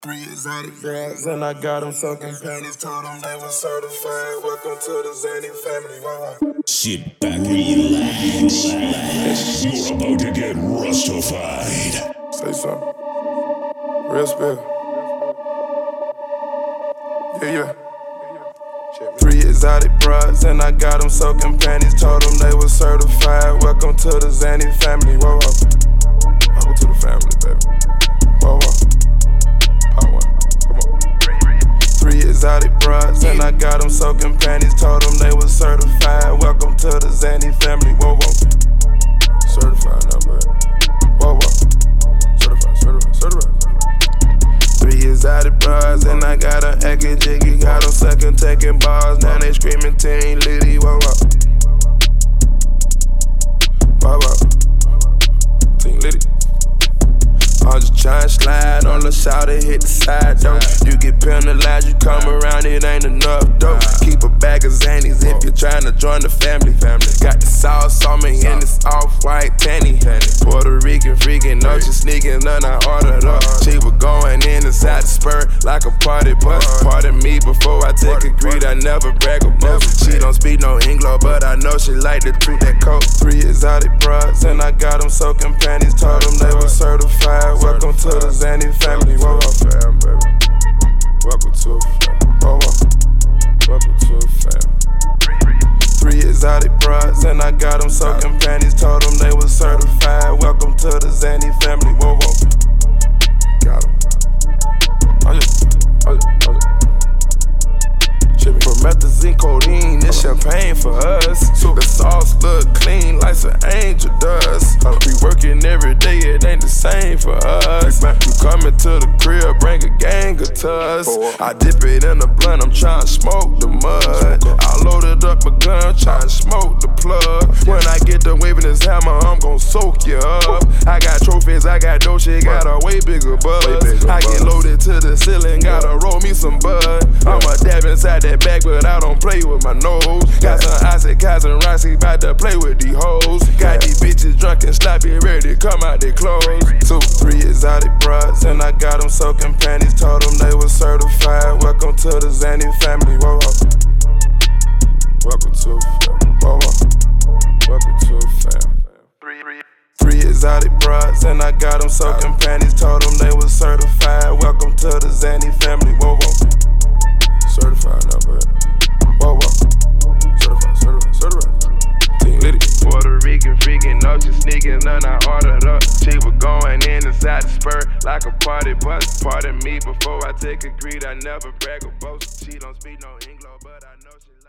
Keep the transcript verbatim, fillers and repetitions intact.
Three exotic bags, and I got them soaking panties. Told them they were certified. Welcome to the Zanny family. Wow. Sit back and relax. relax. You're about to get rustified. Say something. Real spill. Yeah, yeah. Three exotic bras, and I got them soaking panties. Told them they were certified. Welcome to the Zanny family. Whoa, whoa. Welcome to the family, baby. Whoa, whoa. Part one. Come on. Three exotic bras, and I got them soaking panties. Told them they were certified. Welcome to the Zanny family. Whoa, whoa. Certified now, baby. Whoa, whoa. Certified, certified, certified. Three exotic bras, and I got an Eki Jiggy. Got them second taking bars. Now they screaming Team Liddy. Whoa, whoa. Whoa, whoa. Team Liddy. I'm just tryna slide on the side and hit the side, though. You get penalized, you come around, it ain't enough, though. Keep a bag of Zannies if you're tryna join the family. Got the sauce on me and it's off-white tanny. Puerto Rican freaking up, she sneaking, then I ordered up. She was going in inside the spur like a party bus. Pardon me before I take a greed, I never brag or boast. She don't speak no English, but I know she like to treat that coat. Three exotic bras, and I got them soaking panties. Told them they were certified. Welcome to the Zanny family. Whoa, whoa, fam, baby. Welcome to a fam. Whoa, whoa. Welcome to a fam. Three exotic bras, and I got them soaking panties. Told them they were certified. Welcome to the Zanny family. Whoa, whoa. Got them. I just, I just, I just. Promethazine, codeine, this champagne for us. The sauce look clean like some angel dust. We working every day, it ain't the same for us. You coming to the crib, bring a gang of tuss. I dip it in the blunt, I'm trying to smoke the mud. I loaded up a gun, trying to smoke the plug. When I get done waving this hammer, I'm gon' soak you up. I got trophies, I got dough, shit got a way bigger buzz. I get loaded to the ceiling, gotta roll me some bud. I'm a dab inside that bag, but I don't play with my nose. Got some Isaac, Kaz, and Rossi, bout to play with these hoes. Got these bitches drunk and sloppy, ready to come out their clothes. Two, three exotic bras, and I got them soaking panties. Told them they were certified. Welcome to the Zanny family. Whoa, whoa. Welcome to a fam. Whoa, whoa. Welcome to a fam. Three exotic bras, and I got them soaking panties. Told them they were certified. Welcome to the Zanny family. Whoa, whoa. Certified now, baby. Whoa, whoa. Certified, certified, certified. Team Liddy. Puerto Rican freaking up, she sneaking, then I ordered up. She was going in inside the spur like a party bus. Pardon me before I take a greed, I never brag or boast. She don't speak no English, but I know she